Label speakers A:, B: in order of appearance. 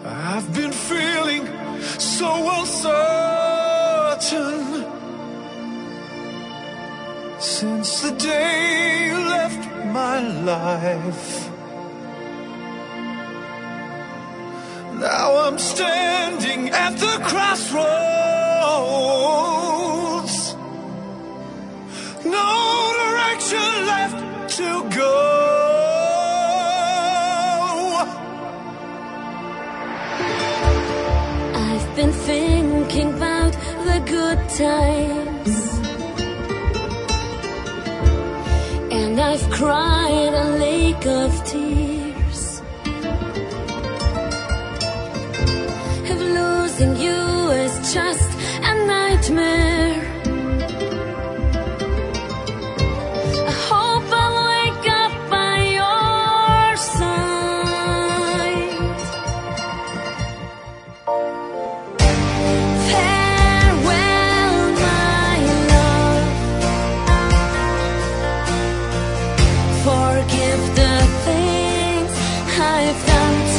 A: I've been feeling so uncertain since the day you left my life. Now I'm standing at the crossroads, no direction left to go.
B: I've been thinking about the good times, and I've cried a lake of tears. If losing you is just a nightmare, I hope I'll wake up by your side. Farewell, my love. Forgive the things I've done